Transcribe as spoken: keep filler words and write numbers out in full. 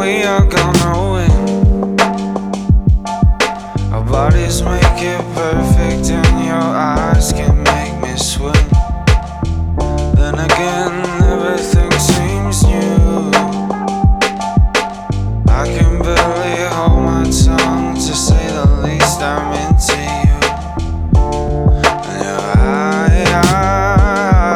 we are gonna win. Our bodies make it perfect and your eyes can